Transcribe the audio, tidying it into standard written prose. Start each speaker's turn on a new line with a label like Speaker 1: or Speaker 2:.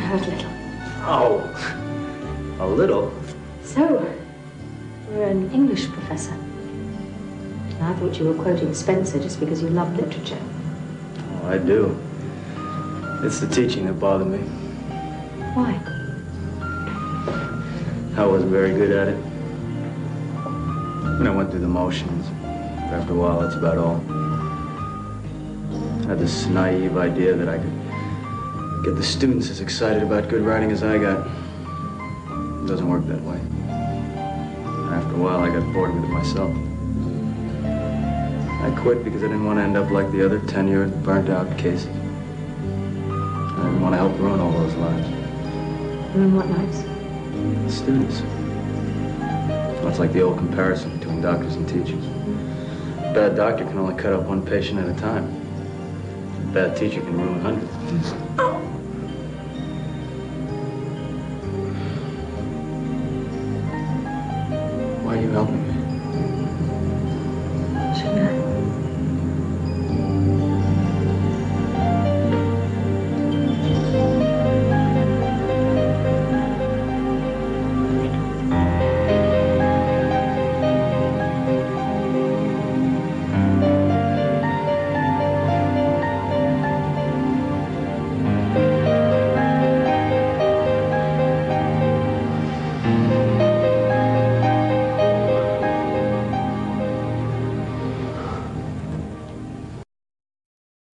Speaker 1: hurt a little.
Speaker 2: Oh, a little?
Speaker 1: So, you're an English professor. And I thought you were quoting Spencer just because you love literature.
Speaker 2: Oh, I do. It's the teaching that bothered me.
Speaker 1: Why?
Speaker 2: I wasn't very good at it. I went through the motions. After a while, that's about all. I had this naive idea that I could get the students as excited about good writing as I got. It doesn't work that way. After a while, I got bored with it myself. I quit because I didn't want to end up like the other tenured, burnt-out cases. I didn't want to help ruin all those lives.
Speaker 1: Ruin what lives?
Speaker 2: The students. Well, it's like the old comparison between doctors and teachers. A bad doctor can only cut up one patient at a time. A bad teacher can ruin hundreds.